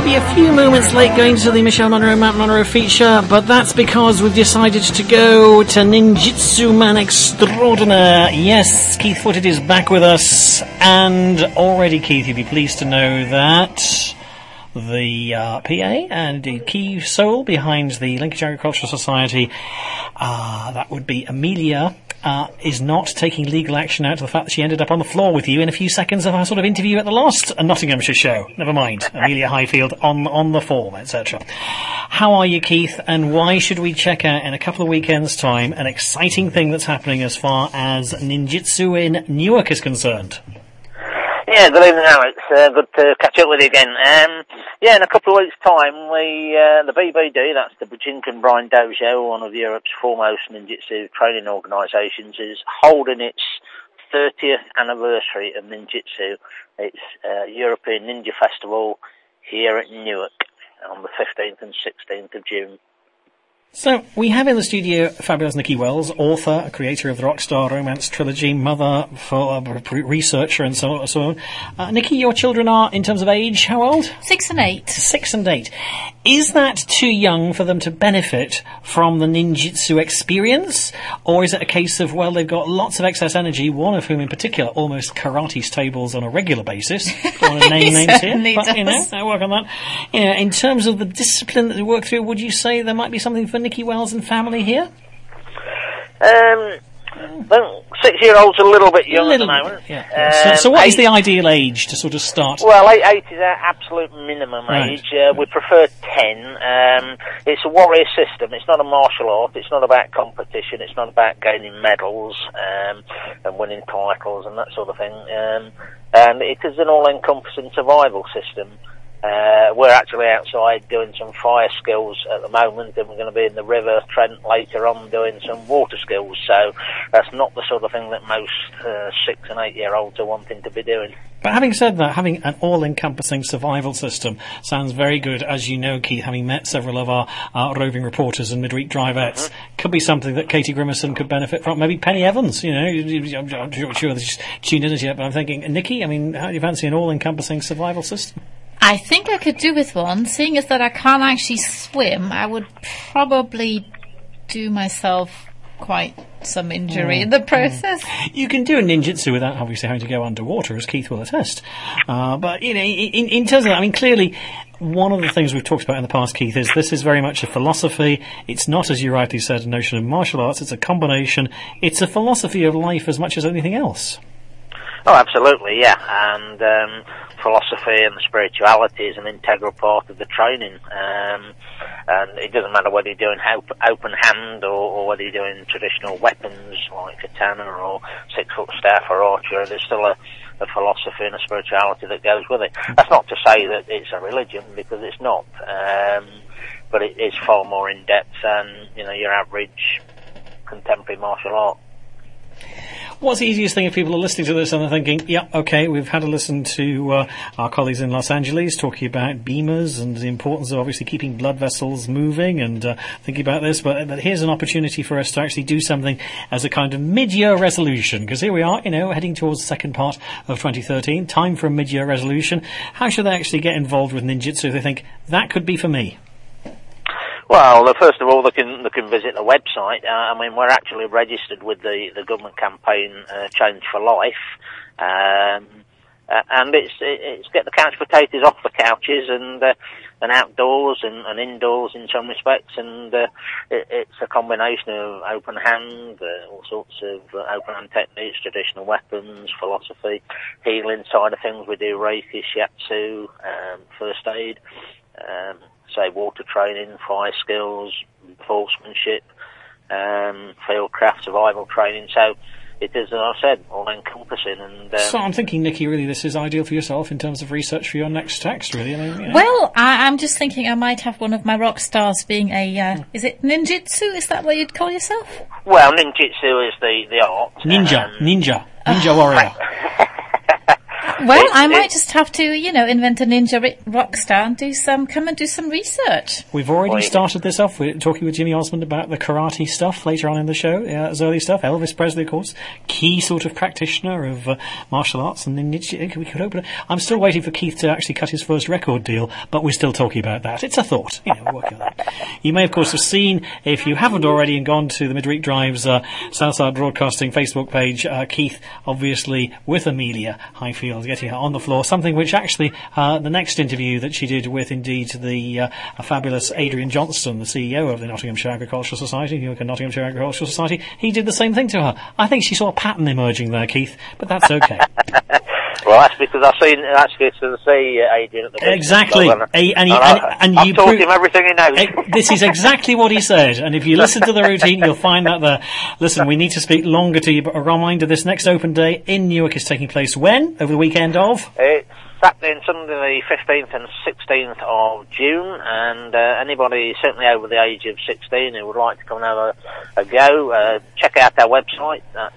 be a few moments late going to the Michelle Monroe, Matt Monroe feature, but that's because we've decided to go to Ninjitsu Man Extraordinaire. Yes, Keith Footed is back with us, and already, Keith, you'd be pleased to know that the PA and indeed key soul behind the Lincolnshire Agricultural Society, that would be Amelia, is not taking legal action out to the fact that she ended up on the floor with you in a few seconds of our sort of interview at the last Nottinghamshire show. Never mind. Amelia Highfield on the form, etc. How are you, Keith, and why should we check out in a couple of weekends' time an exciting thing that's happening as far as ninjitsu in Newark is concerned? Yeah, good evening, Alex. Good to catch up with you again. In a couple of weeks' time, the BBD, that's the Bajinkan Brian Dojo, one of Europe's foremost ninjitsu training organisations, is holding its 30th anniversary of ninjitsu. It's European Ninja Festival here at Newark on the 15th and 16th of June. So, we have in the studio fabulous Nikki Wells, author, creator of the Rockstar Romance Trilogy, mother, researcher, and so on. Nikki, your children are, in terms of age, how old? 6 and 8. 6 and 8. Is that too young for them to benefit from the ninjitsu experience? Or is it a case of, well, they've got lots of excess energy, one of whom in particular almost karates tables on a regular basis? Don't want to name names here, but, I'll work on that. In terms of the discipline that they work through, would you say there might be something for Nikki Wells and family here? 6-year-old's a little bit young at the moment. Yeah. So what is the ideal age to sort of start? Well, 8 is our absolute minimum age. We prefer 10. It's a warrior system. It's not a martial art. It's not about competition. It's not about gaining medals and winning titles and that sort of thing. And it is an all-encompassing survival system. We're actually outside doing some fire skills at the moment, and we're going to be in the River Trent later on doing some water skills, so that's not the sort of thing that most 6 and 8 year olds are wanting to be doing. But having said that, having an all-encompassing survival system sounds very good. As you know, Keith, having met several of our roving reporters and midweek drivettes, could be something that Katie Grimmerson could benefit from. Maybe Penny Evans, I'm sure she's tuned in as yet, but I'm thinking, Nikki, how do you fancy an all-encompassing survival system? I think I could do with one. Seeing as that I can't actually swim, I would probably do myself quite some injury in the process. You can do a ninjitsu without obviously having to go underwater, as Keith will attest. But, in terms of that, clearly, one of the things we've talked about in the past, Keith, is this is very much a philosophy. It's not, as you rightly said, a notion of martial arts. It's a combination. It's a philosophy of life as much as anything else. Oh, absolutely, yeah. And philosophy and spirituality is an integral part of the training. And it doesn't matter whether you're doing open hand or whether you're doing traditional weapons like katana or 6-foot staff or archery. There's still a philosophy and a spirituality that goes with it. That's not to say that it's a religion, because it's not. But it is far more in-depth than, your average contemporary martial art. What's the easiest thing if people are listening to this and they're thinking, we've had a listen to our colleagues in Los Angeles talking about beamers and the importance of obviously keeping blood vessels moving and thinking about this, but here's an opportunity for us to actually do something as a kind of mid-year resolution, because here we are, heading towards the second part of 2013, time for a mid-year resolution. How should they actually get involved with ninjitsu if they think, that could be for me? Well, first of all, they can visit the website. We're actually registered with the government campaign Change for Life, and it's get the couch potatoes off the couches and outdoors and indoors in some respects, and it's a combination of open hand, all sorts of open hand techniques, traditional weapons, philosophy, healing side of things. We do Reiki, Shiatsu, first aid. Water training, fire skills, horsemanship, fieldcraft, survival training. So it is, as I said, all-encompassing. So I'm thinking, Nikki, really this is ideal for yourself in terms of research for your next text, really. Well, I'm just thinking I might have one of my rock stars being a, is it ninjitsu? Is that what you'd call yourself? Well, ninjitsu is the art. Ninja warrior. Well, I might just have to, invent a ninja rock star and come and do some research. We've already started this off. We're talking with Jimmy Osmond about the karate stuff later on in the show. As early stuff. Elvis Presley, of course, key sort of practitioner of martial arts and ninja. We could open it. I'm still waiting for Keith to actually cut his first record deal, but we're still talking about that. It's a thought. We're working on that. You may, of course, have seen, if you haven't already, and gone to the Midweek Drive's Southside Broadcasting Facebook page, Keith, obviously, with Amelia Highfield, getting her on the floor, something which actually, the next interview that she did with, indeed, the fabulous Adrian Johnston, the CEO of the Nottinghamshire Agricultural Society, Nottinghamshire Agricultural Society, he did the same thing to her. I think she saw a pattern emerging there, Keith, but that's okay. Well, that's because I've seen actually to see Adrian at the exactly, club, and I've you taught him everything he knows. This is exactly what he said, and if you listen to the routine, you'll find that there. Listen, we need to speak longer to you, but a reminder: this next Open Day in Newark is taking place when? Over the weekend of? It's Saturday and Sunday, the 15th and 16th of June, and anybody certainly over the age of 16 who would like to come and have a go, check out our website. That's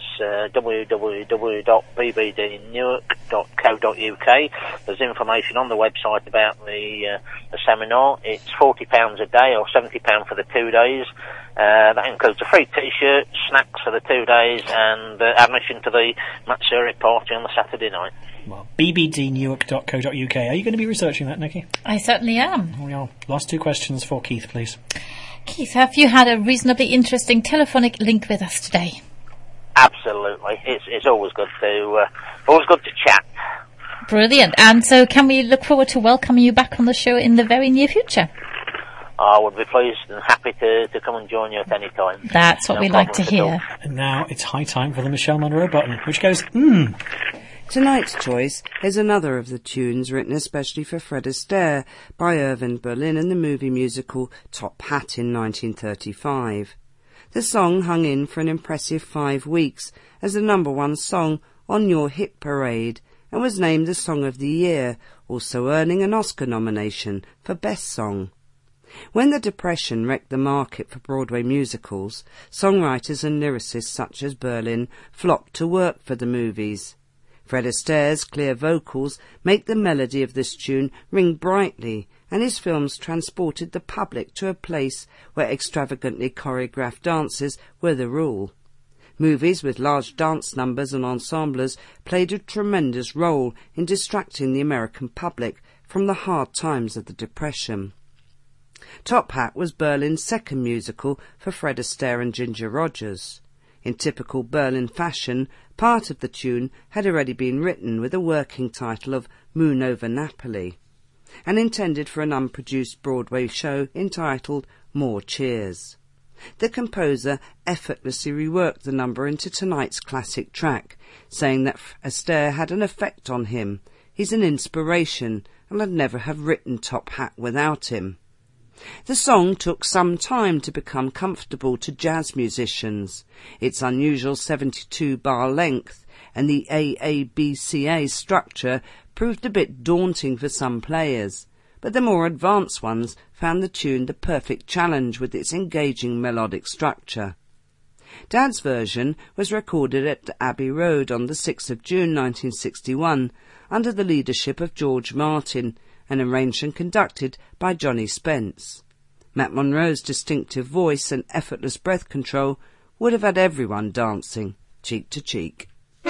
www.bbdnewark.co.uk. There's information on the website about the seminar. It's £40 a day or £70 for the 2 days. That includes a free T-shirt, snacks for the 2 days, and admission to the Matt Zurich party on the Saturday night. Well, bbdnewark.co.uk. Are you going to be researching that, Nikki? I certainly am. We are. Last two questions for Keith, please. Keith, have you had a reasonably interesting telephonic link with us today? Absolutely. It's always good to chat. Brilliant. And so can we look forward to welcoming you back on the show in the very near future? I would be pleased and happy to come and join you at any time. That's what we like to hear. And now it's high time for the Michelle Monroe button, which goes, Tonight's choice is another of the tunes written especially for Fred Astaire by Irving Berlin in the movie musical Top Hat in 1935. The song hung in for an impressive 5 weeks as the #1 song on Your Hit Parade and was named the Song of the Year, also earning an Oscar nomination for Best Song. When the Depression wrecked the market for Broadway musicals, songwriters and lyricists such as Berlin flocked to work for the movies. Fred Astaire's clear vocals make the melody of this tune ring brightly, and his films transported the public to a place where extravagantly choreographed dances were the rule. Movies with large dance numbers and ensembles played a tremendous role in distracting the American public from the hard times of the Depression. Top Hat was Berlin's second musical for Fred Astaire and Ginger Rogers. In typical Berlin fashion, part of the tune had already been written with a working title of Moon Over Napoli, and intended for an unproduced Broadway show entitled More Cheers. The composer effortlessly reworked the number into tonight's classic track, saying that Astaire had an effect on him. He's an inspiration, and I'd never have written Top Hat without him. The song took some time to become comfortable to jazz musicians. Its unusual 72-bar length and the AABCA structure proved a bit daunting for some players, but the more advanced ones found the tune the perfect challenge with its engaging melodic structure. Dad's version was recorded at Abbey Road on the 6th of June 1961 under the leadership of George Martin, and arranged and conducted by Johnny Spence. Matt Monroe's distinctive voice and effortless breath control would have had everyone dancing, cheek to cheek.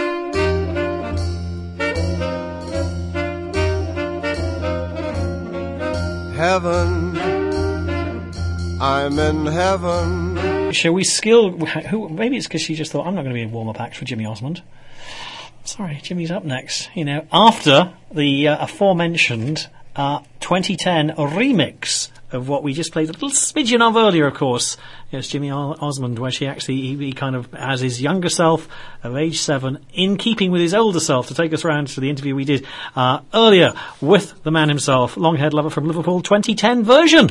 Heaven, I'm in heaven. Shall we maybe it's because she just thought, I'm not going to be in warm-up act for Jimmy Osmond. Sorry, Jimmy's up next. After the aforementioned 2010 remix of what we just played a little smidgen of earlier, of course. Yes, Jimmy Osmond, where he kind of has his younger self of age 7 in keeping with his older self to take us round to the interview we did earlier with the man himself, Longhaired Lover from Liverpool 2010 version.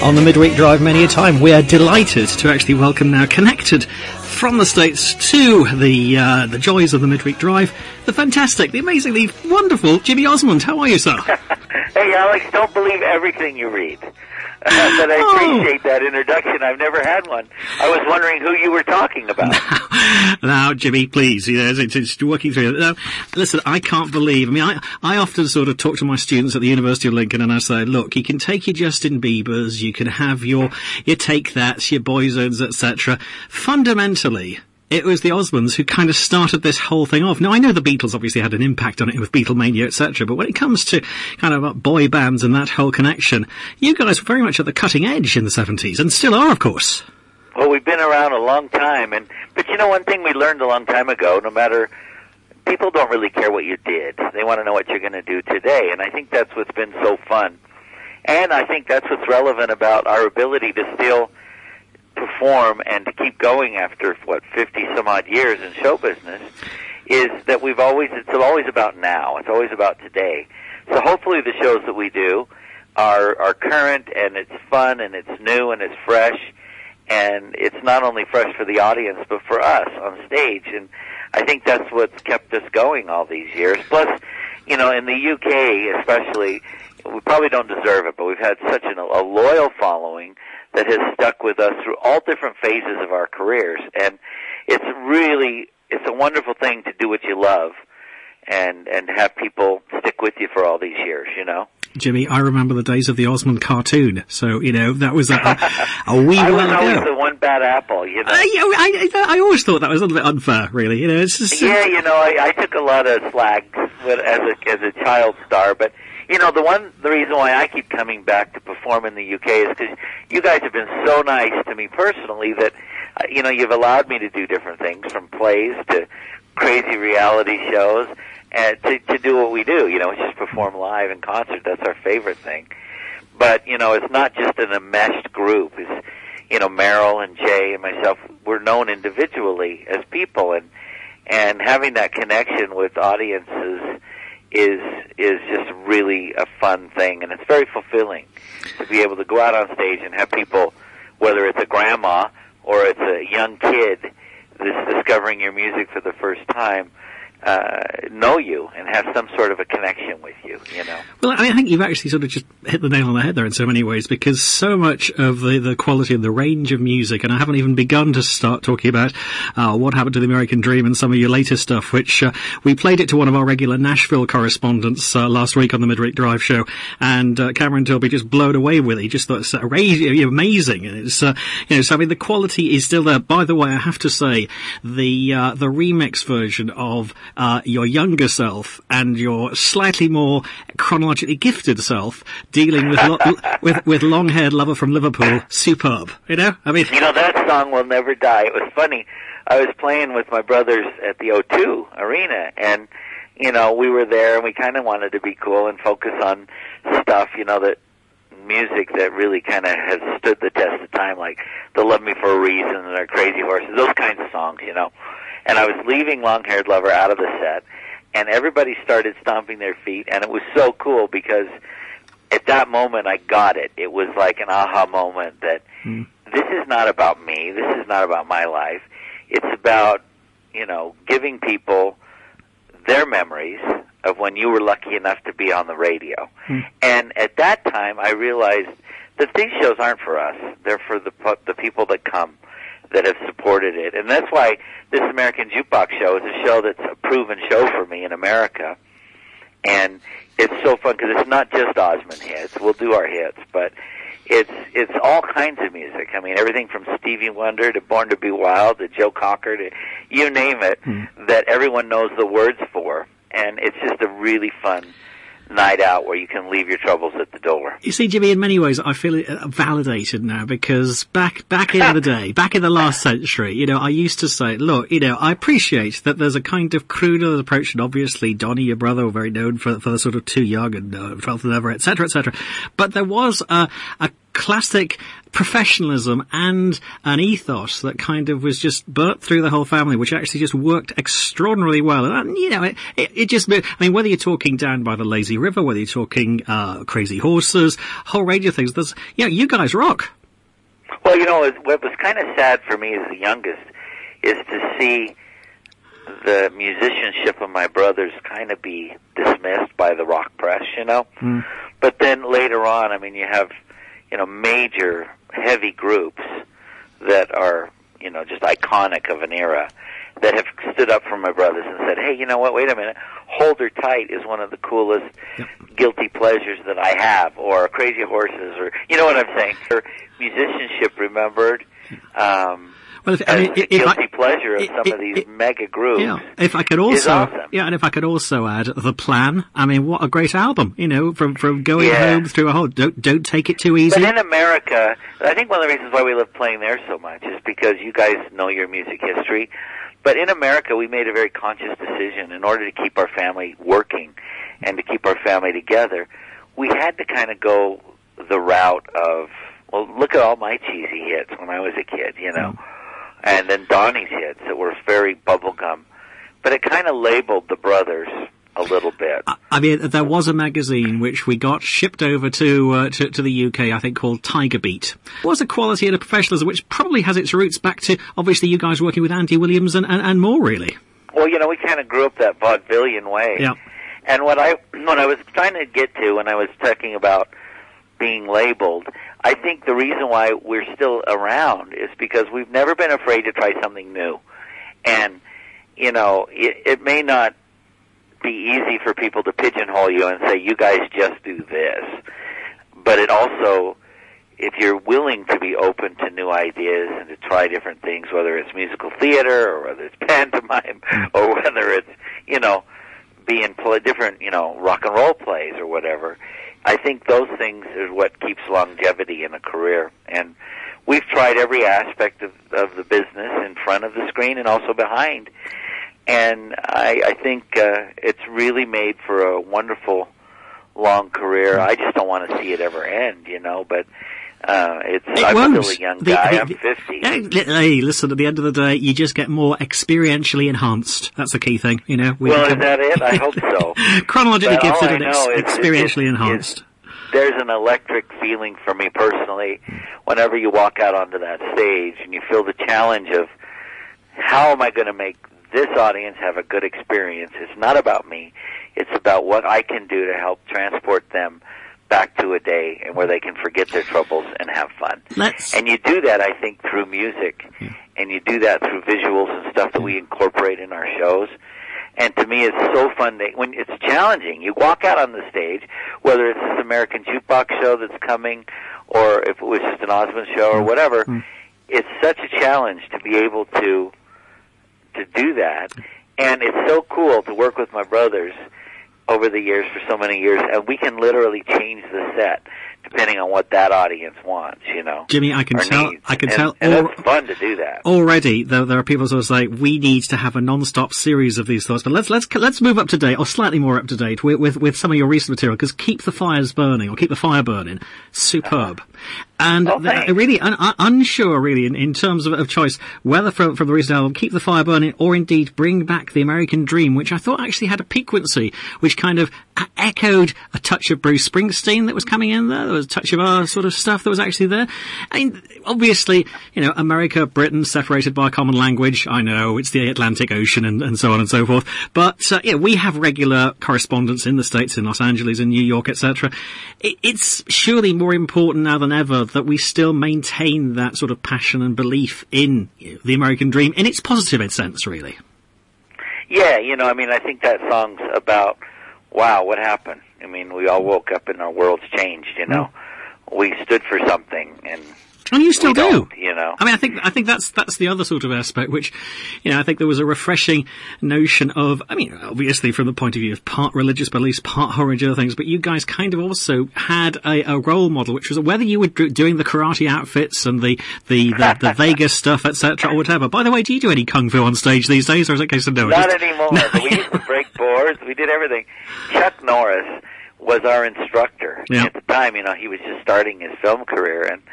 on the Midweek Drive many a time. We are delighted to actually welcome now, connected from the States to the joys of the Midweek Drive, the fantastic, the amazingly wonderful Jimmy Osmond. How are you, sir? Hey, Alex, don't believe everything you read. But I appreciate that introduction. I've never had one. I was wondering who you were talking about. Now, Jimmy, please, it's working through it. Listen, I can't believe, I often sort of talk to my students at the University of Lincoln and I say, look, you can take your Justin Biebers, you can have your Take That's, your Boyzones, etc. Fundamentally, it was the Osmonds who kind of started this whole thing off. Now, I know the Beatles obviously had an impact on it with Beatlemania, etc., but when it comes to kind of boy bands and that whole connection, you guys were very much at the cutting edge in the 70s, and still are, of course. Well, we've been around a long time, but you know, one thing we learned a long time ago, people don't really care what you did. They want to know what you're going to do today, and I think that's what's been so fun. And I think that's what's relevant about our ability to still perform and to keep going after 50 some odd years in show business, is that it's always about now. It's always about today. So hopefully the shows that we do are current, and it's fun, and it's new, and it's fresh, and it's not only fresh for the audience but for us on stage. And I think that's what's kept us going all these years. Plus, in the UK especially, we probably don't deserve it, but we've had such a loyal following that has stuck with us through all different phases of our careers. And it's a wonderful thing to do what you love and have people stick with you for all these years, Jimmy, I remember the days of the Osmond cartoon, so, that was a wee while ago. I was always the one bad apple, I always thought that was a little bit unfair, really, it's just... Yeah, I took a lot of slag as a child star, but the reason why I keep coming back to perform in the UK is because you guys have been so nice to me personally that, you've allowed me to do different things, from plays to crazy reality shows, and to do what we do, just perform live in concert. That's our favorite thing. But, it's not just an enmeshed group. It's, Meryl and Jay and myself, we're known individually as people, and having that connection with audiences is just really a fun thing, and it's very fulfilling to be able to go out on stage and have people, whether it's a grandma or it's a young kid that's discovering your music for the first time, know you and have some sort of a connection with you, Well, I think you've actually sort of just hit the nail on the head there in so many ways, because so much of the quality and the range of music, and I haven't even begun to start talking about What Happened to the American Dream and some of your latest stuff, which we played it to one of our regular Nashville correspondents last week on the Midweek Drive show, and Cameron Tilby just blown away with it. He just thought it's amazing, and it's so the quality is still there. By the way, I have to say the remix version of your younger self and your slightly more chronologically gifted self dealing with with long-haired lover from Liverpool, superb. That song will never die. It was funny. I was playing with my brothers at the O2 Arena, and we were there, and we kind of wanted to be cool and focus on stuff, that music that really kind of has stood the test of time, like the Love Me for a Reason and our Crazy Horses, those kinds of songs, And I was leaving Long-Haired Lover out of the set, and everybody started stomping their feet, and it was so cool because at that moment I got it. It was like an aha moment that this is not about me, this is not about my life. It's about, giving people their memories of when you were lucky enough to be on the radio. And at that time I realized that these shows aren't for us. They're for the people that come, that have supported it. And that's why this American Jukebox show is a show that's a proven show for me in America. And it's so fun because it's not just Osmond hits. We'll do our hits, but it's all kinds of music. Everything from Stevie Wonder to Born to Be Wild to Joe Cocker to you name it, that everyone knows the words for. And it's just a really fun night out where you can leave your troubles at the door. You see, Jimmy, in many ways I feel validated now, because back in the day, back in the last century, I used to say, look, I appreciate that there's a kind of cruder approach, and obviously Donny, your brother, were very known for the sort of Too Young and 12th and Ever, etc., etc. But there was a classic professionalism and an ethos that kind of was just burnt through the whole family, which actually just worked extraordinarily well. And, you know, it just, I mean, whether you're talking Down by the Lazy River, whether you're talking Crazy Horses, a whole range of things, there's, you know, you guys rock. Well, you know, what was kind of sad for me as the youngest is to see the musicianship of my brothers kind of be dismissed by the rock press, you know. Mm. But then later on, I mean, you have, you know, major heavy groups that are, you know, just iconic of an era that have stood up for my brothers and said, hey, you know what, wait a minute, Hold Her Tight is one of the coolest guilty pleasures that I have, or Crazy Horses, or, you know what I'm saying, or musicianship remembered, well, guilty pleasure of some of these mega groups. Yeah, if I could also, is awesome. Yeah, and if I could also add The Plan. I mean, what a great album! You know, from going home through a whole. Don't take it too easy. But in America, I think one of the reasons why we love playing there so much is because you guys know your music history. But in America, we made a very conscious decision in order to keep our family working and to keep our family together. We had to kind of go the route of, well, look at all my cheesy hits when I was a kid, you know. And then Donnie's hits that were very bubblegum. But it kind of labeled the brothers a little bit. I mean, there was a magazine which we got shipped over to the UK, I think, called Tiger Beat. It was a quality and a professionalism which probably has its roots back to, obviously, you guys working with Andy Williams and more, really. Well, you know, we kind of grew up that vaudevillian way. Yeah. And what I was trying to get to when I was talking about being labeled, I think the reason why we're still around is because we've never been afraid to try something new. And, you know, it may not be easy for people to pigeonhole you and say, you guys just do this. But it also, if you're willing to be open to new ideas and to try different things, whether it's musical theater or whether it's pantomime or whether it's, you know, being different, you know, rock and roll plays or whatever, I think those things is what keeps longevity in a career. And we've tried every aspect of the business in front of the screen and also behind. And I think it's really made for a wonderful long career. I just don't want to see it ever end, you know, but I'm still a young guy. I'm 50. Hey, listen, at the end of the day, you just get more experientially enhanced. That's the key thing, you know. Is that it? I hope so. Chronologically gifted and experientially enhanced. There's an electric feeling for me personally whenever you walk out onto that stage and you feel the challenge of how am I going to make this audience have a good experience. It's not about me. It's about what I can do to help transport them back to a day and where they can forget their troubles and have fun. And you do that, I think, through music, and you do that through visuals and stuff that we incorporate in our shows. And to me, it's so fun when it's challenging. You walk out on the stage, whether it's this American Jukebox show that's coming, or if it was just an Osmond show or whatever. It's such a challenge to be able to do that, and it's so cool to work with my brothers over the years for so many years, and we can literally change the set depending on what that audience wants, you know. Jimmy, I can tell. And it's fun to do that. Already, though, there are people who say we need to have a non-stop series of these thoughts. But let's move up to date, or slightly more up to date, with some of your recent material. Because Keep the Fires Burning, or Keep the Fire Burning, superb. And really unsure, really, in terms of choice, whether from the recent album Keep the Fire Burning, or indeed Bring Back the American Dream, which I thought actually had a piquancy, which kind of echoed a touch of Bruce Springsteen that was coming in there. There was a touch of our sort of stuff that was actually there. I mean, obviously, you know, America, Britain, separated by a common language. I know, it's the Atlantic Ocean and so on and so forth. But, yeah, we have regular correspondence in the States, in Los Angeles, in New York, etc. It's surely more important now than ever that we still maintain that sort of passion and belief in the American dream, in its positive sense, really. Yeah, you know, I mean, I think that song's about, wow, what happened? I mean, we all woke up and our world's changed, you know. We stood for something, and you still do, you know. I mean, I think that's the other sort of aspect, which, you know, I think there was a refreshing notion of, I mean, obviously from the point of view of part religious beliefs, part horror things, but you guys kind of also had a role model, which was whether you were doing the karate outfits and the Vegas stuff, etc., or whatever. By the way, do you do any kung fu on stage these days, or is it a case of no? Not anymore. But we used to break boards. We did everything. Chuck Norris was our instructor. Yeah. At the time, you know, he was just starting his film career, and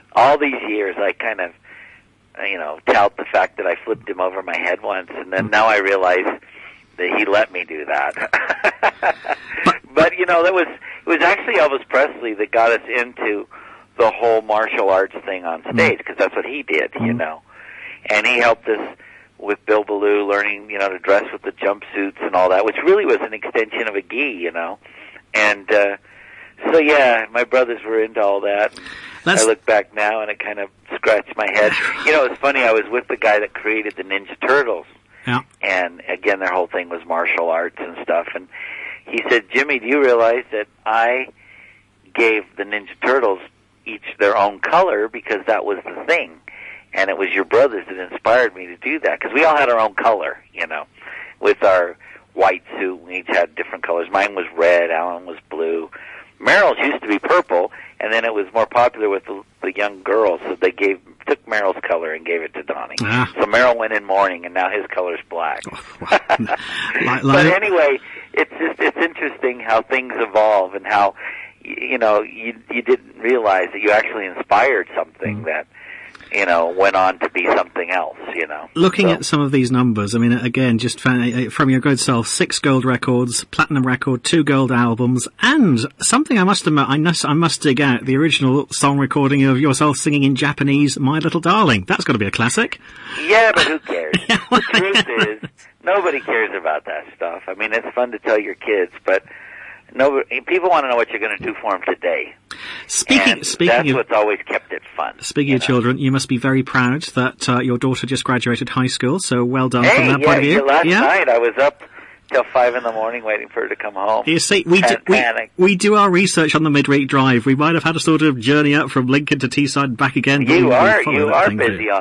all these years, I kind of, tout the fact that I flipped him over my head once, and then now I realize that he let me do that. But it was actually Elvis Presley that got us into the whole martial arts thing on stage, because that's what he did, and he helped us with Bill Ballou learning, to dress with the jumpsuits and all that, which really was an extension of a gi, and so yeah, my brothers were into all that. I look back now and it kind of scratched my head. It's funny, I was with the guy that created the Ninja Turtles. Yeah. And again, their whole thing was martial arts and stuff. And he said, Jimmy, do you realize that I gave the Ninja Turtles each their own color because that was the thing? And it was your brothers that inspired me to do that. Because we all had our own color, with our white suit. We each had different colors. Mine was red, Alan was blue. Meryl's used to be purple, and then it was more popular with the young girls, so they took Meryl's color and gave it to Donnie. So Meryl went in mourning, and now his color's black. But anyway, it's interesting how things evolve and how you didn't realize that you actually inspired something that went on to be something else, Looking at some of these numbers, I mean, again, just from your good self, 6 gold records, platinum record, 2 gold albums, and something I must admit, I must dig out, the original song recording of yourself singing in Japanese, My Little Darling. That's got to be a classic. Yeah, but who cares? The truth is, nobody cares about that stuff. I mean, it's fun to tell your kids, but people want to know what you're going to do for them today. Speaking that's of, what's always kept it fun. Speaking of children, you must be very proud that your daughter just graduated high school, so well done from that point of view. Last night I was up till 5 a.m. waiting for her to come home. You see, we do our research on the midweek drive. We might have had a sort of journey up from Lincoln to Teesside and back again. You are busy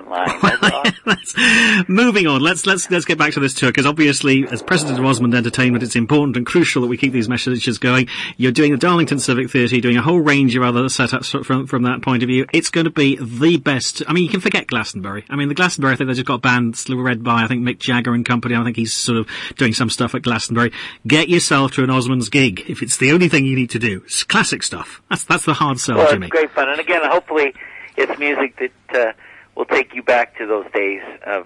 online. Moving on, let's get back to this tour, because obviously, as president of Osmond Entertainment, it's important and crucial that we keep these messages going. You're doing the Darlington Civic Theatre, you're doing a whole range of other setups from that point of view. It's going to be the best. I mean, you can forget Glastonbury. I mean, the Glastonbury, I think they just got banned, led by, I think, Mick Jagger and company. I think he's sort of doing some stuff at Glastonbury. Get yourself to an Osmonds gig if it's the only thing you need to do. It's classic stuff. That's the hard sell, Jimmy. It's great fun, and again, hopefully, it's music that will take you back to those days of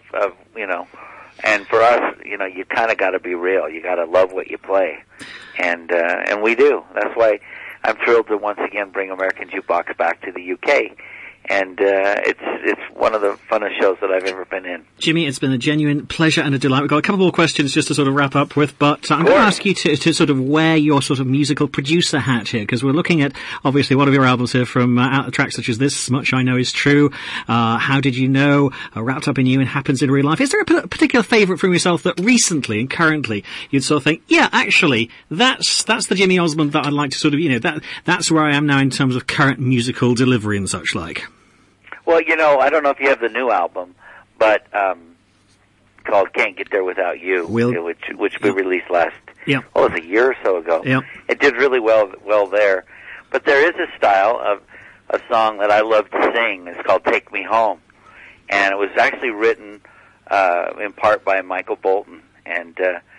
And for us, you kind of got to be real. You got to love what you play, and we do. That's why I'm thrilled to once again bring American Jukebox back to the UK. And it's one of the funnest shows that I've ever been in. Jimmy, it's been a genuine pleasure and a delight. We've got a couple more questions just to sort of wrap up with, but I'm going to ask you to sort of wear your sort of musical producer hat here, because we're looking at, obviously, one of your albums here from tracks such as This Much I Know Is True, How Did You Know, Wrapped Up in You and Happens in Real Life. Is there a particular favourite from yourself that recently and currently you'd sort of think, yeah, actually, that's the Jimmy Osmond that I'd like to sort of, that's where I am now in terms of current musical delivery and such like? Well, I don't know if you have the new album, but called Can't Get There Without You, which we released last, it was a year or so ago. Yep. It did really well there. But there is a style of a song that I love to sing. It's called Take Me Home. And it was actually written in part by Michael Bolton. And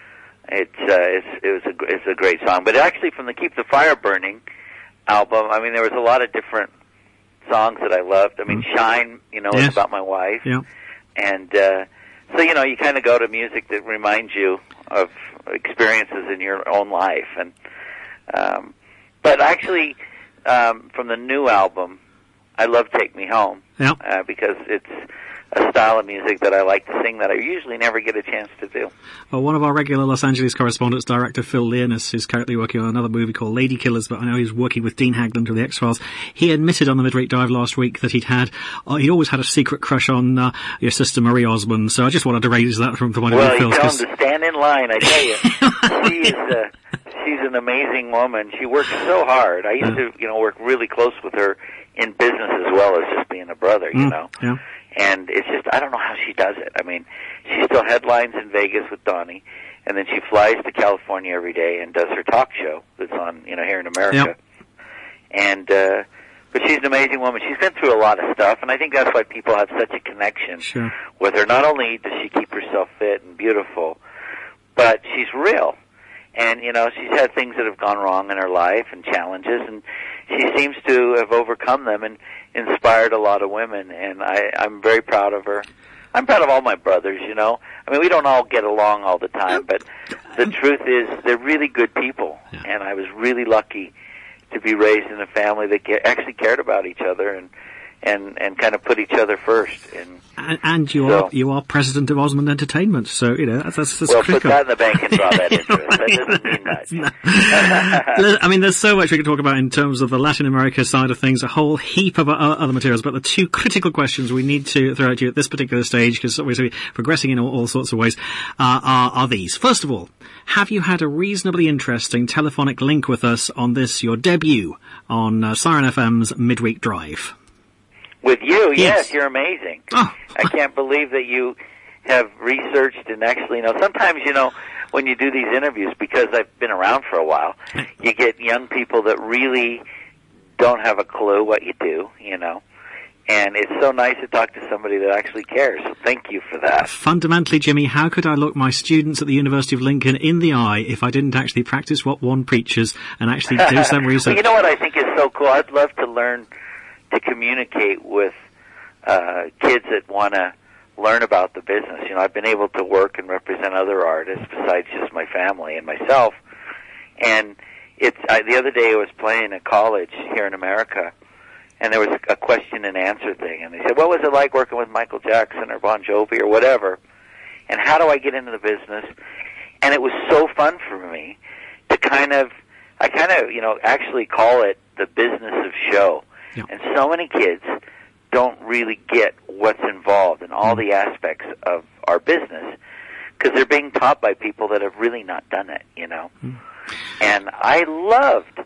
it's a great song. But actually from the Keep the Fire Burning album, I mean, there was a lot of different songs that I loved. I mean, Shine, is about my wife. Yeah. And so, you kind of go to music that reminds you of experiences in your own life. And but actually, from the new album, I love Take Me Home because it's a style of music that I like to sing that I usually never get a chance to do. Well, one of our regular Los Angeles correspondents, director Phil Leonis, who's currently working on another movie called Lady Killers, but I know he's working with Dean Hagland of The X-Files. He admitted on the Midweek Dive last week that he'd always had a secret crush on your sister Marie Osmond, so I just wanted to raise that from the point of view of Phil. Well, you tell him to stand in line, I tell you. She's an amazing woman. She works so hard. I used to, work really close with her in business as well as just being a brother, Yeah. And it's just, I don't know how she does it. I mean, she still headlines in Vegas with Donnie, and then she flies to California every day and does her talk show that's on, here in America. Yep. And, but she's an amazing woman. She's been through a lot of stuff, and I think that's why people have such a connection with her. Not only does she keep herself fit and beautiful, but she's real. And, she's had things that have gone wrong in her life and challenges, and she seems to have overcome them and inspired a lot of women, and I'm very proud of her. I'm proud of all my brothers, you know. I mean, we don't all get along all the time, but the truth is they're really good people, and I was really lucky to be raised in a family that actually cared about each other and kind of put each other first. And you are president of Osmond Entertainment, so you know that's well, critical. Put that in the bank and draw that interest. That doesn't mean much. I mean, there's so much we can talk about in terms of the Latin America side of things, a whole heap of other materials. But the two critical questions we need to throw at you at this particular stage, because obviously we're progressing in all sorts of ways, are these. First of all, have you had a reasonably interesting telephonic link with us on this, your debut on Siren FM's Midweek Drive? With you, yes, you're amazing. Oh. I can't believe that you have researched and actually, you know, sometimes, you know, when you do these interviews, because I've been around for a while, you get young people that really don't have a clue what you do, you know. And it's so nice to talk to somebody that actually cares. So thank you for that. Fundamentally, Jimmy, how could I look my students at the University of Lincoln in the eye if I didn't actually practice what one preaches and actually do some research? Well, you know what I think is so cool? I'd love to learn to communicate with kids that want to learn about the business. You know, I've been able to work and represent other artists besides just my family and myself. And the other day I was playing at college here in America, and there was a question and answer thing. And they said, what was it like working with Michael Jackson or Bon Jovi or whatever? And how do I get into the business? And it was so fun for me to I you know, actually call it the business of show. Yeah. And so many kids don't really get what's involved in all the aspects of our business because they're being taught by people that have really not done it, you know. And I loved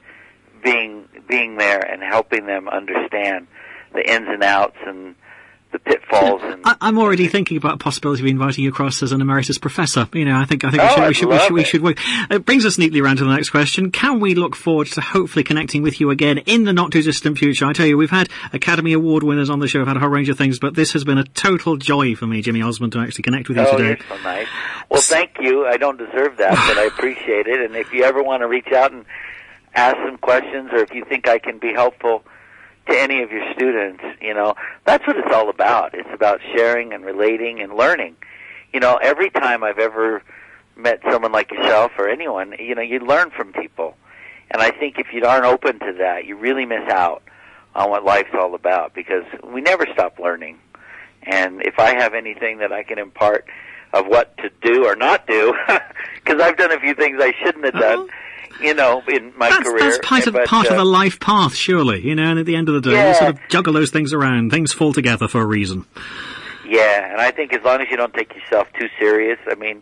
being there and helping them understand the ins and outs and the pitfalls. And I'm already thinking about a possibility of inviting you across as an emeritus professor. You know, I think we should work. It brings us neatly around to the next question. Can we look forward to hopefully connecting with you again in the not too distant future? I tell you, we've had Academy Award winners on the show. We've had a whole range of things, but this has been a total joy for me, Jimmy Osmond, to actually connect with you today. You're so nice. Well, thank you. I don't deserve that, but I appreciate it. And if you ever want to reach out and ask some questions, or if you think I can be helpful to any of your students, you know, that's what it's all about. It's about sharing and relating and learning. You know, every time I've ever met someone like yourself or anyone, you know, you learn from people. And I think if you aren't open to that, you really miss out on what life's all about, because we never stop learning. And if I have anything that I can impart of what to do or not do, because I've done a few things I shouldn't have done, you know, in my career. That's part of a life path, surely, you know, and at the end of the day, you sort of juggle those things around. Things fall together for a reason. Yeah, and I think as long as you don't take yourself too serious, I mean,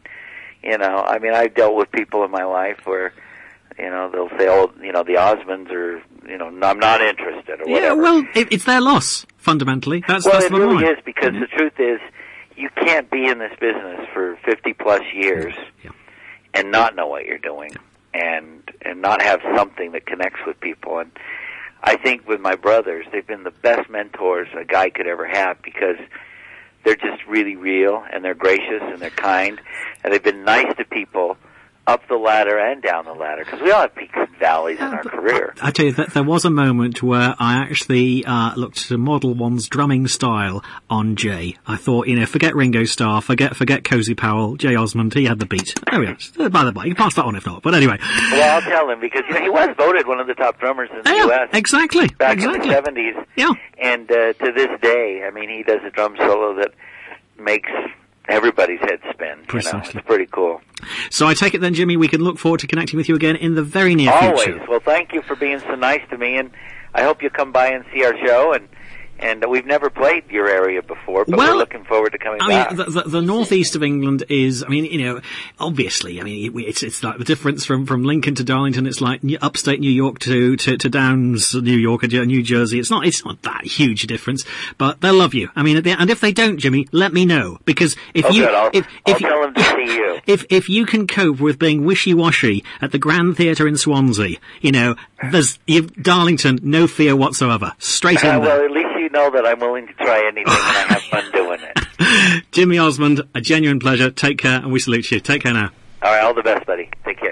I've dealt with people in my life where, you know, they'll say, oh, you know, the Osmonds are, you know, I'm not interested or whatever. Yeah, well, it's their loss, fundamentally. That's it the really point. is, because the truth is, you can't be in this business for 50-plus years and not know what you're doing. And not have something that connects with people. And I think with my brothers, they've been the best mentors a guy could ever have, because they're just really real, and they're gracious, and they're kind, and they've been nice to people up the ladder and down the ladder, because we all have peaks and valleys in our career. I tell you, there was a moment where I actually looked to model one's drumming style on Jay. I thought, you know, forget Ringo Starr, forget Cozy Powell, Jay Osmond, he had the beat. There we are. By the way, you can pass that on if not. But anyway. Well, I'll tell him, because, you know, he was voted one of the top drummers in the U.S. Exactly. Back in the 70s. Yeah. And to this day, I mean, he does a drum solo that makes everybody's head spin. Precisely. You know, it's pretty cool. So I take it then, Jimmy, we can look forward to connecting with you again in the very near future. Always. Well, thank you for being so nice to me, and I hope you come by and see our show, and we've never played your area before, but we're looking forward to coming back. I mean, the northeast of England is, I mean, you know, obviously, I mean, it's like the difference from Lincoln to Darlington. It's like upstate New York to Downs, New York, or New Jersey. It's not that huge a difference, but they'll love you. I mean, and if they don't, Jimmy, let me know, because if I'll tell them to see you. If you can cope with being wishy-washy at the Grand Theatre in Swansea, you know, Darlington, no fear whatsoever. Straight in there. Well, at least you know that I'm willing to try anything, and I have fun doing it. Jimmy Osmond, a genuine pleasure. Take care, and we salute you. Take care now. All right, all the best, buddy. Take care.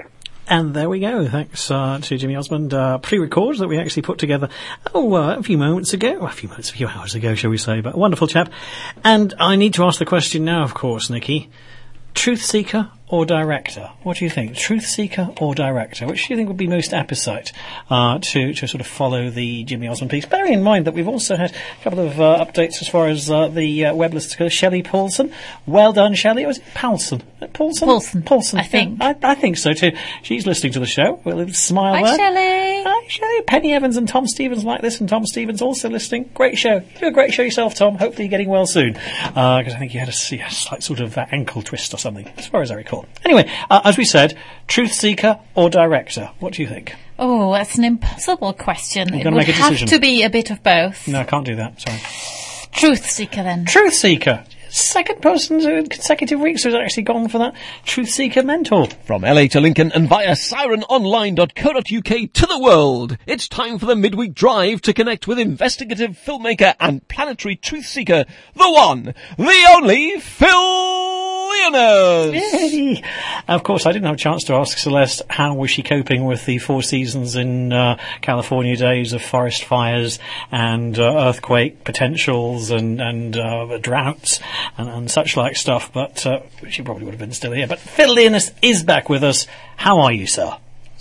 And there we go. Thanks to Jimmy Osmond. Pre-record that we actually put together, a few hours ago, shall we say. But a wonderful chap. And I need to ask the question now, of course, Nikki. Truth seeker or director? What do you think? Truth seeker or director? Which do you think would be most apposite to sort of follow the Jimmy Osmond piece? Bearing in mind that we've also had a couple of updates as far as the web list goes. Shelley Paulson. Well done, Shelley. Or was it Paulson? Paulson. I think. I think so too. She's listening to the show. With a little smile Hi, there. Shelley. Hi, Shelley. Penny Evans and Tom Stevens like this, and Tom Stevens also listening. Great show. You do a great show yourself, Tom. Hopefully you're getting well soon. Because I think you had a slight sort of ankle twist or something, as far as I recall. Anyway, as we said, truth seeker or director? What do you think? Oh, that's an impossible question. You've It got to would make a have decision. to be a bit of both. No, I can't do that. Sorry. Truth seeker, then. Truth seeker. Second person in consecutive weeks who's actually gone for that truth seeker mentor. From LA to Lincoln and via sirenonline.co.uk to the world, it's time for the midweek drive to connect with investigative filmmaker and planetary truth seeker, the one, the only, Phil Leonard. Yay! Of course, I didn't have a chance to ask Celeste how was she coping with the 4 seasons in California days of forest fires and earthquake potentials and droughts and such like stuff, but she probably would have been still here. But Phil Leonard is back with us. How are you, sir?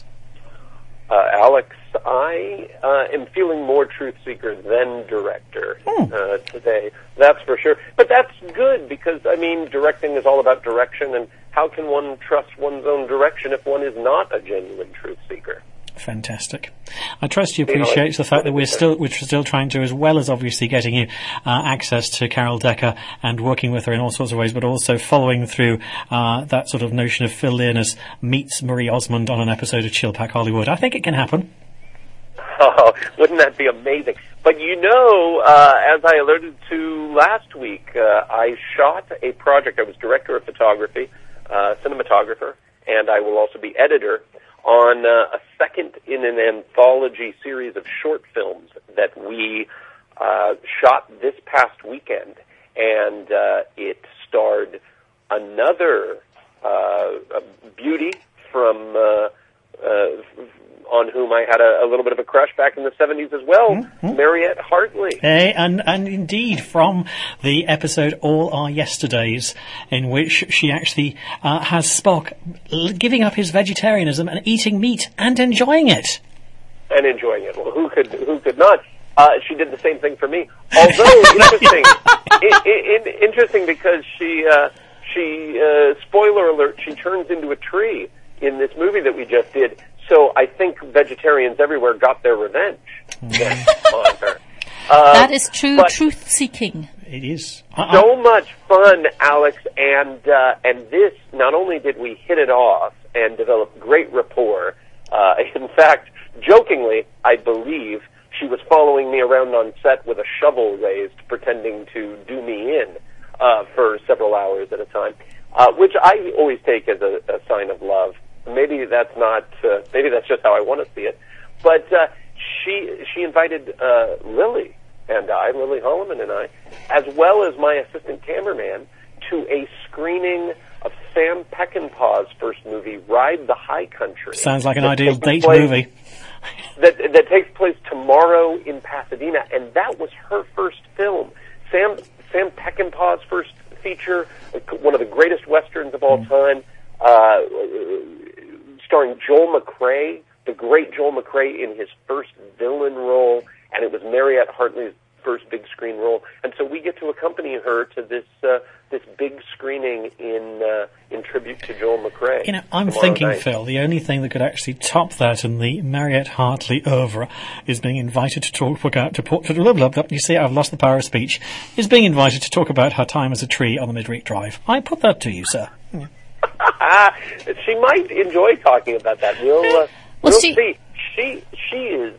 Alex, I am feeling more truth seeker than director today. That's for sure. But that's good because, I mean, directing is all about direction, and how can one trust one's own direction if one is not a genuine truth seeker? Fantastic. I trust you appreciate the fact that we're still trying to, as well as obviously getting you access to Carol Decker and working with her in all sorts of ways, but also following through that sort of notion of Phil Leonard meets Marie Osmond on an episode of Chilpack Hollywood. I think it can happen. Oh, wouldn't that be amazing? But you know, as I alluded to last week, I shot a project. I was director of photography, cinematographer, and I will also be editor on a second in an anthology series of short films that we shot this past weekend. And it starred another beauty from on whom I had a little bit of a crush back in the 70s as well, Mariette Hartley. And indeed, from the episode All Our Yesterdays, in which she actually has Spock giving up his vegetarianism and eating meat and enjoying it. And enjoying it. Well, who could not? She did the same thing for me. Although, interesting because she spoiler alert, she turns into a tree in this movie that we just did. So I think vegetarians everywhere got their revenge on her. That is true truth-seeking. It is. So much fun, Alex, and this, not only did we hit it off and develop great rapport, in fact, jokingly, I believe, she was following me around on set with a shovel raised, pretending to do me in for several hours at a time, which I always take as a sign of love. Maybe that's not. Maybe that's just how I want to see it. But she invited Lily Holloman and I, as well as my assistant cameraman, to a screening of Sam Peckinpah's first movie, Ride the High Country. Sounds like an ideal date movie. That takes place tomorrow in Pasadena, and that was her first film. Sam Peckinpah's first feature, one of the greatest westerns of all time. Starring Joel McCrea, the great Joel McCrea in his first villain role, and it was Mariette Hartley's first big screen role. And so we get to accompany her to this big screening in tribute to Joel McCrea. You know, I'm thinking, night. Phil, the only thing that could actually top that in the Mariette Hartley oeuvre is being invited to talk about, you see, I've lost the power of speech, is being invited to talk about her time as a tree on the Midweek Drive. I put that to you, sir. Yeah. She might enjoy talking about that. We'll see. She is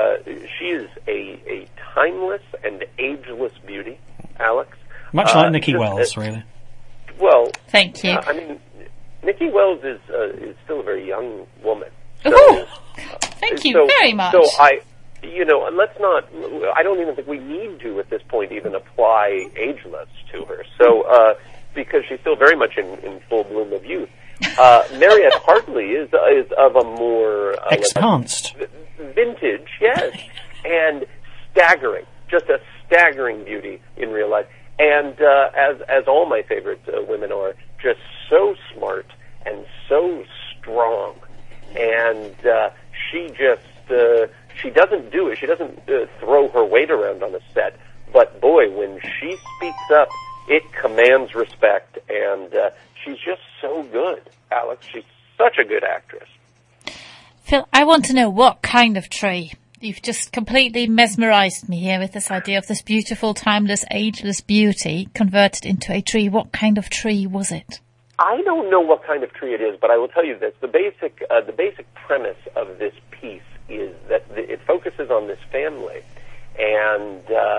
a timeless and ageless beauty, Alex. Much like Nikki Wells, really. Well, thank you. I mean, Nikki Wells is still a very young woman. So, thank you very much. So let's not. I don't even think we need to at this point even apply ageless to her. So because she's still very much in full bloom of youth. Mariette Hartley is of a more enhanced vintage, yes, and staggering, just a staggering beauty in real life. And as all my favorite women are, just so smart and so strong. And she doesn't do it. She doesn't throw her weight around on a set. But boy, when she speaks up, it commands respect. And she's just so good, Alex. She's such a good actress. Phil, I want to know what kind of tree. You've just completely mesmerized me here with this idea of this beautiful, timeless, ageless beauty converted into a tree. What kind of tree was it? I don't know what kind of tree it is, but I will tell you this. The basic premise of this piece is that it focuses on this family, and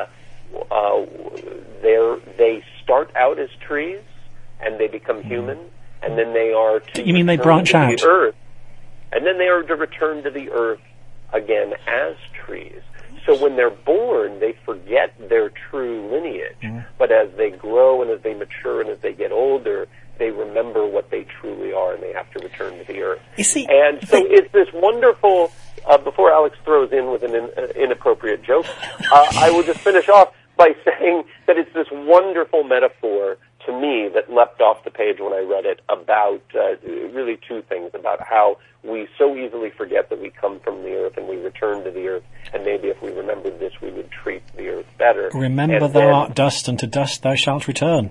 they start out as trees, and they become human, and then they are to You mean they branch out? The earth, and then they are to return to the earth again as trees. So when they're born, they forget their true lineage, but as they grow and as they mature and as they get older, they remember what they truly are, and they have to return to the earth. And so it's this wonderful, before Alex throws in with an inappropriate joke, I will just finish off by saying that it's this wonderful metaphor to me that leapt off the page when I read it about really two things, about how we so easily forget that we come from the earth and we return to the earth, and maybe if we remembered this, we would treat the earth better. Remember thou art dust, and to dust thou shalt return.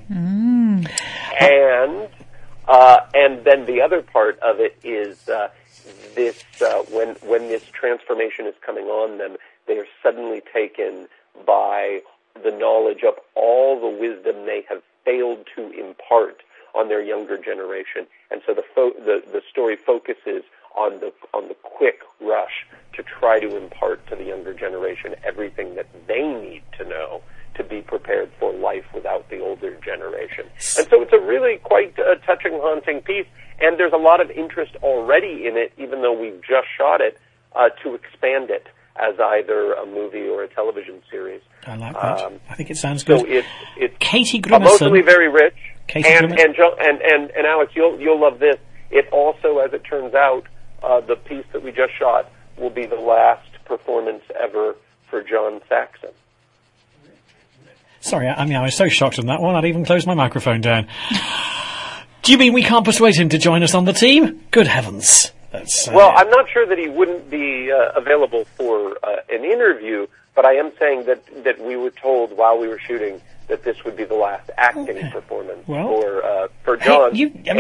And then the other part of it is this: when this transformation is coming on them, they are suddenly taken by the knowledge of all the wisdom they have failed to impart on their younger generation, and so the story focuses on the quick rush to try to impart to the younger generation everything that they need to know to be prepared for life without the older generation. And so it's a really quite touching, haunting piece, and there's a lot of interest already in it, even though we've just shot it, to expand it as either a movie or a television series. I like that. I think it sounds good. So it's Katie Grimmerson, emotionally very rich. Katie and Alex, you'll love this. It also, as it turns out, the piece that we just shot will be the last performance ever for John Saxon. Sorry, I was so shocked on that one, I'd even closed my microphone down. Do you mean we can't persuade him to join us on the team? Good heavens. Well, I'm not sure that he wouldn't be available for an interview, but I am saying that we were told while we were shooting that this would be the last acting performance for John.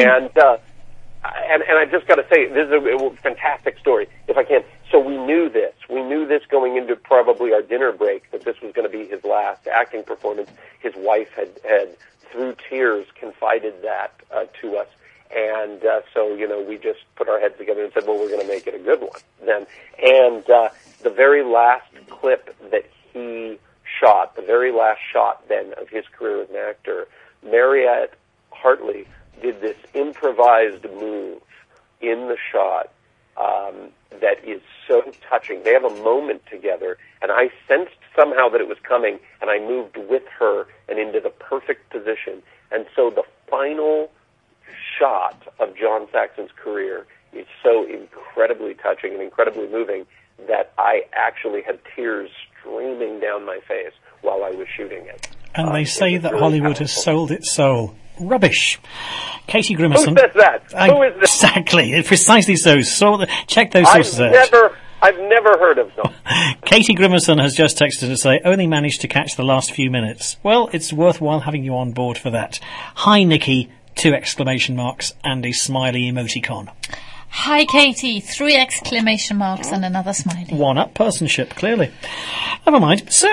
And I just got to say, this is a fantastic story, if I can. So we knew this. We knew this going into probably our dinner break, that this was going to be his last acting performance. His wife had through tears, confided that to us. And so, we just put our heads together and said, well, we're going to make it a good one then. And the very last clip that he shot, the very last shot then of his career as an actor, Mariette Hartley did this improvised move in the shot that is so touching. They have a moment together, and I sensed somehow that it was coming, and I moved with her and into the perfect position. And so the final shot of John Saxon's career is so incredibly touching and incredibly moving that I actually had tears streaming down my face while I was shooting it. And they say that really Hollywood has sold its soul. Rubbish. Katie Grimmerson. Who says that? Who is this? Exactly. Precisely so. Check those sources out. I've never heard of them. Katie Grimmerson has just texted to say, only managed to catch the last few minutes. Well, it's worthwhile having you on board for that. Hi, Nikki. 2 exclamation marks and a smiley emoticon. Hi, Katie. 3 exclamation marks and another smiley. One-up personship, clearly. Never mind. So,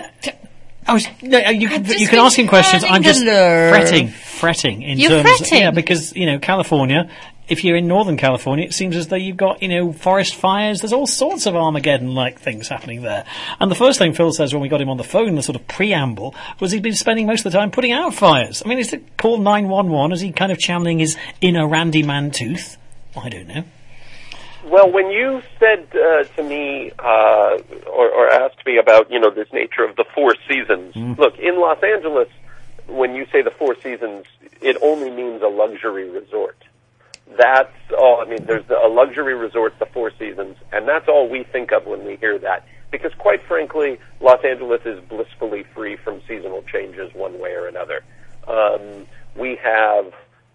you can ask him questions. I'm just fretting in You're terms fretting? Yeah, because, California, if you're in Northern California, it seems as though you've got, forest fires. There's all sorts of Armageddon-like things happening there. And the first thing Phil says when we got him on the phone, the sort of preamble, was he'd been spending most of the time putting out fires. Is it called 911? Is he kind of channeling his inner Randy Mantooth? I don't know. Well, when you said to me, or asked me about, this nature of the 4 seasons, look, in Los Angeles, when you say the 4 seasons, it only means a luxury resort. That's all. I mean, there's a luxury resort, the Four Seasons, and that's all we think of when we hear that. Because quite frankly, Los Angeles is blissfully free from seasonal changes one way or another. We have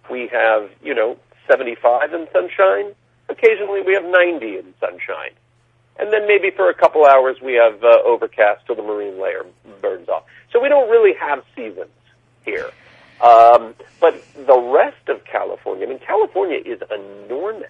75 in sunshine. Occasionally we have 90 in sunshine. And then maybe for a couple hours we have overcast till the marine layer burns off. So we don't really have seasons here. But the rest of California, I mean, California is enormous.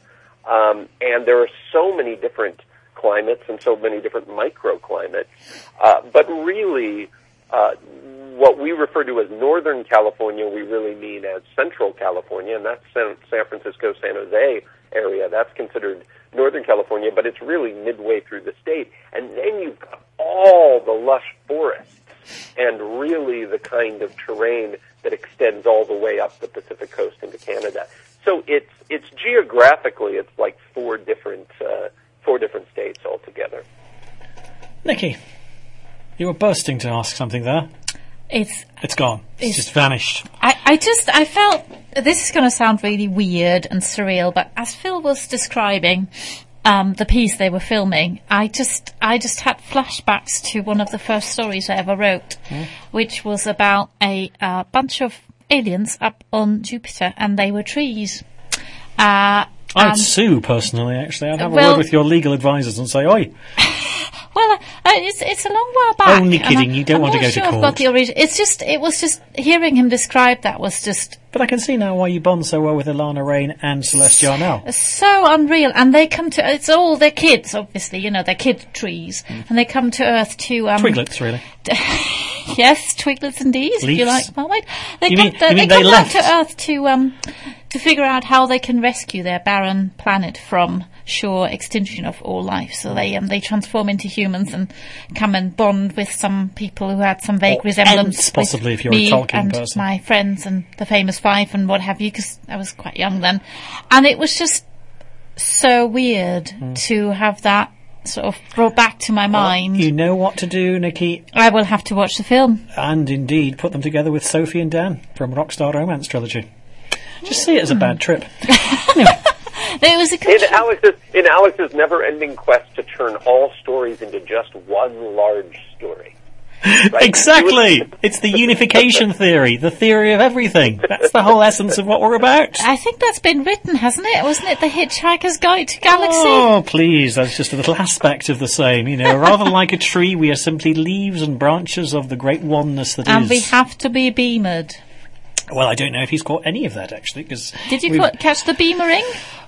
And there are so many different climates and so many different microclimates. But really, what we refer to as Northern California, we really mean as Central California, and that's San Francisco, San Jose area. That's considered Northern California, but it's really midway through the state. And then you've got all the lush forests and really the kind of terrain that extends all the way up the Pacific coast into Canada. So it's geographically, it's like four different states altogether. Nikki, you were bursting to ask something there. It's gone. It's just vanished. I felt, this is going to sound really weird and surreal, but as Phil was describing the piece they were filming, I just had flashbacks to one of the first stories I ever wrote, which was about a bunch of aliens up on Jupiter, and they were trees. I'd sue, personally, actually. I'd have a word with your legal advisors and say, oi. Well, it's a long while back. Only kidding, you don't want to go to court. I've got the origin. It was just hearing him describe that was just... But I can see now why you bond so well with Ilana Rain and Celeste Yarnell. So unreal. And they come to... It's all their kids, obviously. They're kid trees. And they come to Earth to... Twiglets, really. Yes, twiglets indeed, if you like, Marmite. They come left to Earth to figure out how they can rescue their barren planet from sure extinction of all life. So they transform into humans and come and bond with some people who had some vague resemblance possibly with if you're me a Tolkien and person. my friends and the Famous Five and what have you, because I was quite young then. And it was just so weird to have that sort of brought back to my mind. You know what to do, Nikki. I will have to watch the film. And indeed, put them together with Sophie and Dan from Rockstar Romance Trilogy. Just see it as a bad trip. Anyway. It was in Alex's never-ending quest to turn all stories into just one large story. Right? Exactly! It's the unification theory, the theory of everything. That's the whole essence of what we're about. I think that's been written, hasn't it? Wasn't it The Hitchhiker's Guide to Galaxy? Oh, please, that's just a little aspect of the same. Rather like a tree, we are simply leaves and branches of the great oneness that is. And we have to be beamered. Well, I don't know if he's caught any of that, actually, because... Did you catch the beamering?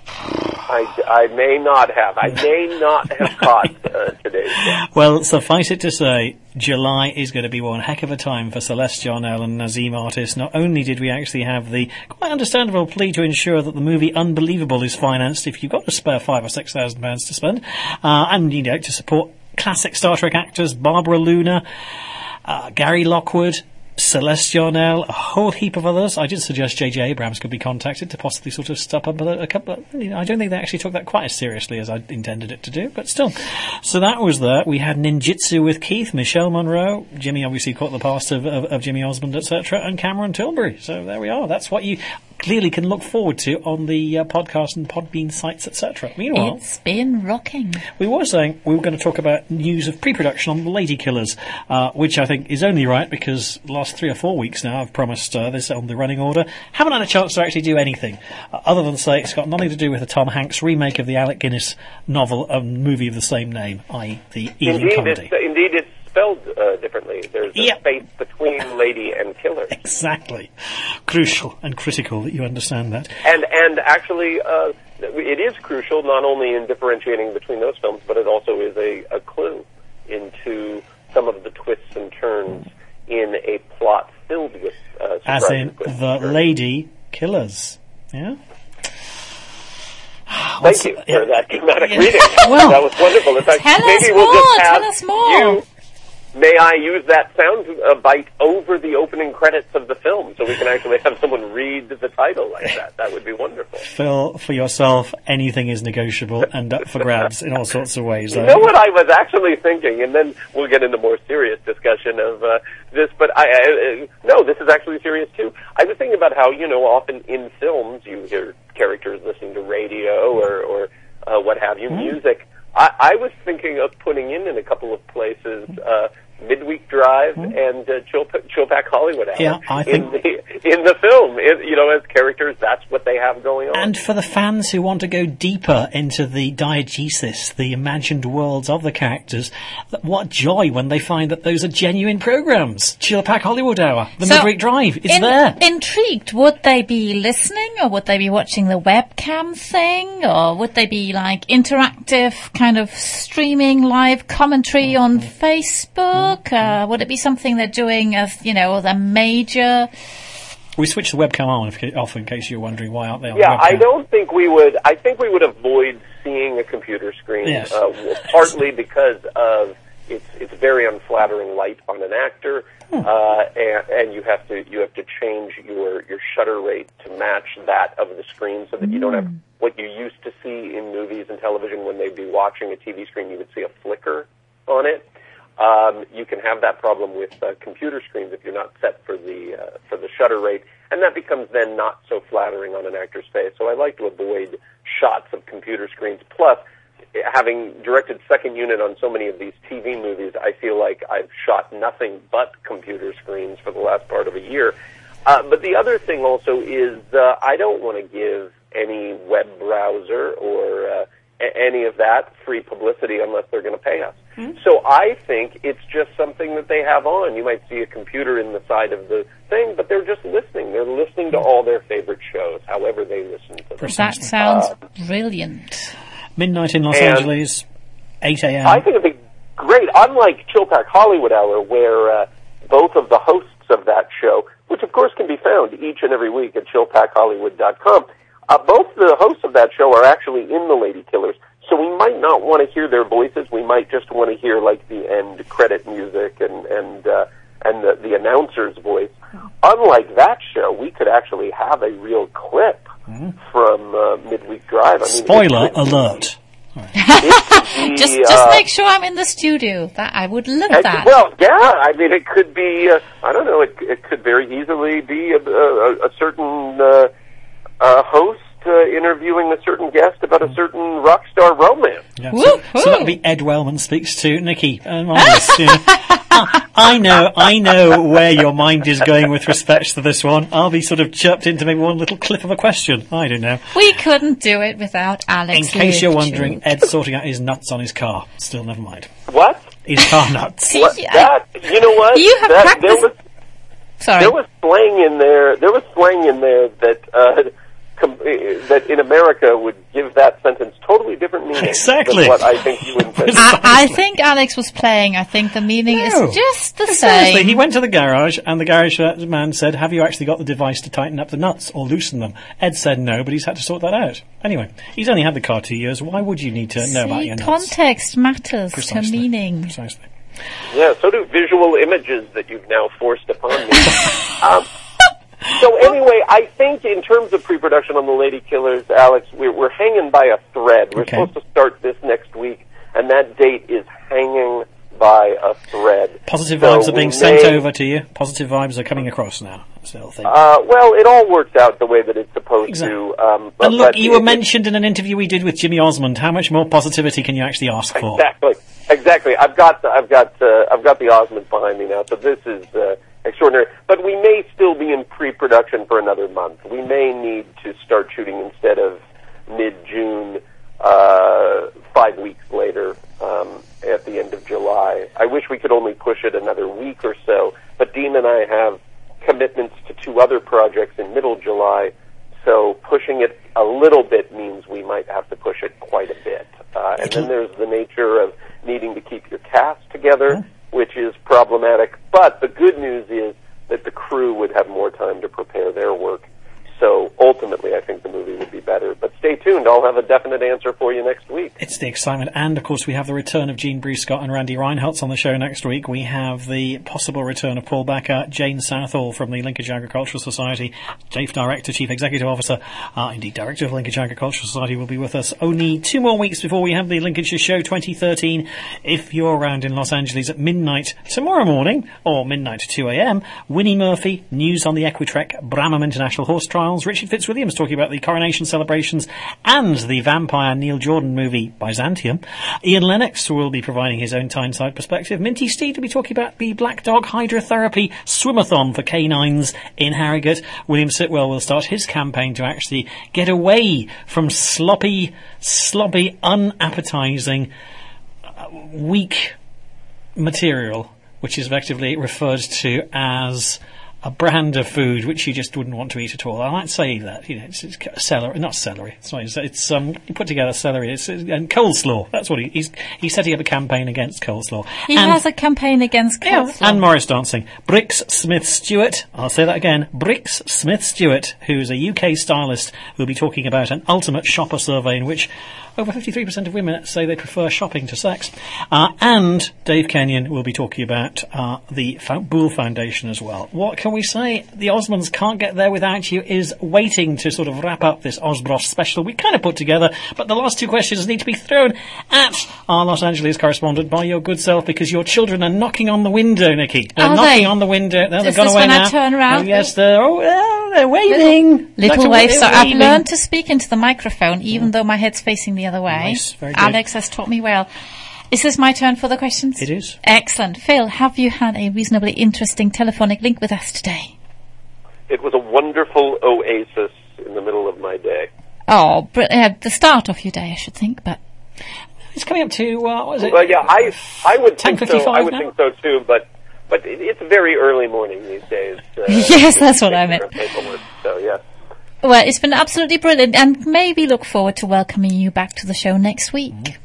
I may not have. I may not have caught today's one. Well, suffice it to say, July is going to be one heck of a time for Celeste Yarnell and Nazim Artis. Not only did we actually have the quite understandable plea to ensure that the movie Unbelievable is financed if you've got a spare £5,000 or £6,000 to spend, and to support classic Star Trek actors Barbara Luna, Gary Lockwood, Celeste Yarnell, a whole heap of others. I did suggest J.J. Abrams could be contacted to possibly sort of step up a couple. I don't think they actually took that quite as seriously as I intended it to do, but still. So that was that. We had Ninjitsu with Keith, Michelle Monroe, Jimmy obviously caught the past of Jimmy Osmond, etc., and Cameron Tilbury. So there we are. That's what you clearly can look forward to on the podcast and Podbean sites, etc. Meanwhile, it's been rocking. We were saying we were going to talk about news of pre-production on The Lady Killers, which I think is only right because last 3 or 4 weeks now I've promised this on the running order. Haven't had a chance to actually do anything other than say it's got nothing to do with the Tom Hanks remake of the Alec Guinness novel and movie of the same name, i.e. the Ealing comedy. Indeed, it's spelled differently. There's a space between lady and killer. Exactly. Crucial and critical that you understand that. And actually, it is crucial not only in differentiating between those films, but it also is a clue into some of the twists and turns in a plot filled with as in The Lady Killers. Yeah? Thank you for that dramatic reading. Well, that was wonderful. In fact, maybe we'll just have you may I use that sound bite over the opening credits of the film so we can actually have someone read the title like that? That would be wonderful. Phil, for yourself, anything is negotiable and up for grabs in all sorts of ways. You know what I was actually thinking, and then we'll get into more serious discussion of this, but no, this is actually serious too. I was thinking about how, often in films you hear characters listening to radio or what have you, music. I was thinking of putting in a couple of places Midweek Drive and Chilpack Hollywood Hour. Yeah, I think in the film, as characters, that's what they have going on. And for the fans who want to go deeper into the diegesis, the imagined worlds of the characters, what joy when they find that those are genuine programs. Chilpack Hollywood Hour, the Midweek Drive, it's there. Intrigued, would they be listening, or would they be watching the webcam thing, or would they be like interactive kind of streaming live commentary on Facebook? Would it be something they're doing as, the major... We switched the webcam on off in case you're wondering why aren't they on the webcam. I don't think we would. I think we would avoid seeing a computer screen, yes. Partly because of it's very unflattering light on an actor, and you have to change your shutter rate to match that of the screen so that you don't have what you used to see in movies and television when they'd be watching a TV screen. You would see a flicker on it. You can have that problem with computer screens if you're not set for the shutter rate, and that becomes then not so flattering on an actor's face. So I like to avoid shots of computer screens. Plus, having directed second unit on so many of these TV movies, I feel like I've shot nothing but computer screens for the last part of a year. But the other thing also is I don't want to give any web browser or any of that free publicity unless they're going to pay us. So I think it's just something that they have on. You might see a computer in the side of the thing, but they're just listening. They're listening to all their favorite shows, however they listen to them. That sounds brilliant. Midnight in Los Angeles, 8 a.m. I think it'd be great. Unlike Chilpack Hollywood Hour, where both of the hosts of that show, which of course can be found each and every week at chilpackhollywood.com, both the hosts of that show are actually in The Lady Killers, so we might not want to hear their voices. We might just want to hear like the end credit music and the announcer's voice. Unlike that show, we could actually have a real clip from Midweek Drive. I mean, spoiler alert. Just make sure I'm in the studio. That I would love that. Well, yeah. I mean, it could be. I don't know. It could very easily be a certain host interviewing a certain guest about a certain rock star romance. Yeah. So that would be Ed Wellman speaks to Nikki. I know where your mind is going with respect to this one. I'll be sort of chirped into maybe one little clip of a question. I don't know. We couldn't do it without Alex. In case you're wondering, Ed's sorting out his nuts on his car. Still, never mind. What? His car nuts. You know what? You have practiced. Sorry. There was slang in there. There was slang in there that in America would give that sentence totally different meaning. Exactly. Than what I think you intended. I think Alex was playing. I think the meaning is just the same. He went to the garage, and the garage man said, "Have you actually got the device to tighten up the nuts or loosen them?" Ed said no, but he's had to sort that out. Anyway, he's only had the car 2 years. Why would you need to know about your nuts? Context matters to meaning. Precisely. Yeah, so do visual images that you've now forced upon me. So anyway, I think in terms of pre-production on The Lady Killers, Alex, we're hanging by a thread. We're supposed to start this next week, and that date is hanging by a thread. Positive vibes are being sent over to you. Positive vibes are coming across now. That's the whole thing. Well, it all works out the way that it's supposed to. And look, you were mentioned in an interview we did with Jimmy Osmond. How much more positivity can you actually ask for? Exactly. I've got the Osmond behind me now, so this is extraordinary. But we may still be in pre-production for another month. We may need to start shooting instead of mid-June, 5 weeks later, at the end of July. I wish we could only push it another week or so, but Dean and I have commitments to 2 other projects in middle July, so pushing it a little bit means we might have to push it quite a bit. And then there's the nature of needing to keep your cast together, which is problematic. But the good news is that the crew would have more time to prepare their work. So ultimately, I think the movie would be better. But stay tuned. and I'll have a definite answer for you next week. It's the excitement, and of course we have the return of Jean Briscott and Randy Reinholtz on the show next week. We have the possible return of Paul Backer, Jane Southall from the Linkage Agricultural Society, Chief Director, Chief Executive Officer, indeed Director of the Linkage Agricultural Society will be with us. Only 2 more weeks before we have the Lincolnshire Show 2013. If you're around in Los Angeles at midnight tomorrow morning, or midnight to 2 a.m, Winnie Murphy, news on the Equitrek Bramham International Horse Trials, Richard Fitzwilliams talking about the coronation celebrations and the vampire Neil Jordan movie Byzantium. Ian Lennox will be providing his own Tyneside perspective. Minty Steed will be talking about the Black Dog Hydrotherapy Swimathon for canines in Harrogate. William Sitwell will start his campaign to actually get away from sloppy, unappetising, weak material, which is effectively referred to as a brand of food which you just wouldn't want to eat at all. I might say that, it's celery, not celery. It's you put together celery and coleslaw. That's what he's setting up a campaign against coleslaw. He has a campaign against coleslaw. Yeah, and Morris dancing. Brix Smith-Stewart, I'll say that again, Brix Smith-Stewart, who's a UK stylist, will be talking about an ultimate shopper survey in which over 53% of women say they prefer shopping to sex. And Dave Kenyon will be talking about the Boole Foundation as well. What can we say? The Osmonds Can't Get There Without You is waiting to sort of wrap up this Osbros special we kind of put together, but the last 2 questions need to be thrown at our Los Angeles correspondent by your good self, because your children are knocking on the window, Nikki. They're knocking on the window. They've gone away now. Is this when I turn around? Oh, yes, they're waving. Little waves. So I've learned to speak into the microphone, even though my head's facing the other way. Nice, very good. Alex has taught me well. Is this my turn for the questions? It is. Excellent. Phil, have you had a reasonably interesting telephonic link with us today? It was a wonderful oasis in the middle of my day. Oh, the start of your day, I should think, but... It's coming up to, what is it? Well, yeah, I would think so. I would now? think so too, but it's very early morning these days. Yes, that's what I meant. Paperwork, so, yes. Well, it's been absolutely brilliant, and maybe look forward to welcoming you back to the show next week.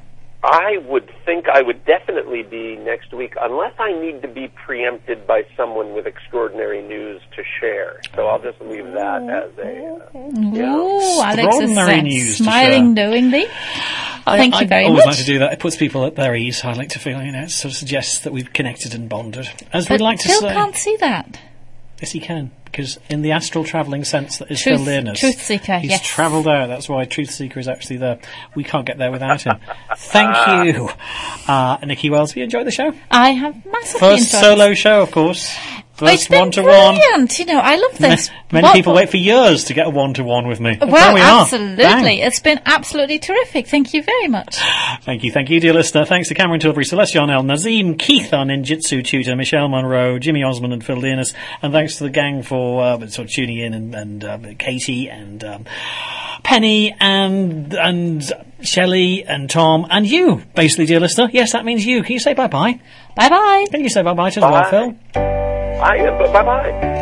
I would think I would definitely be next week, unless I need to be preempted by someone with extraordinary news to share. So I'll just leave that as a... Ooh, Alex Extraordinary is news to smiling knowingly. Thank you very much. I always like to do that. It puts people at their ease. I like to feel, it sort of suggests that we've connected and bonded. As we'd like to Phil say... can't see that. Yes, he can, because in the astral travelling sense that is Phil Learners, Truth Seeker, he's yes. travelled out. That's why Truth Seeker is actually there. We can't get there without him. Thank you, Nikki Wells. Have you enjoyed the show? I have massively First enjoyed solo show, of course. First one-to-one. Brilliant. I love this. Many people wait for years to get a one-to-one with me. Well, there we absolutely. Bang. It's been absolutely terrific. Thank you very much. Thank you, dear listener. Thanks to Cameron Tilbury, Celeste Yarnell, Nazim, Keith, our ninjutsu tutor, Michelle Monroe, Jimmy Osmond and Phil Dearness, and thanks to the gang for sort of tuning in, and Katie and Penny and Shelley and Tom and you, basically, dear listener. Yes, that means you. Can you say bye-bye? Bye-bye. Can you say bye-bye to as well, Phil? Bye-bye.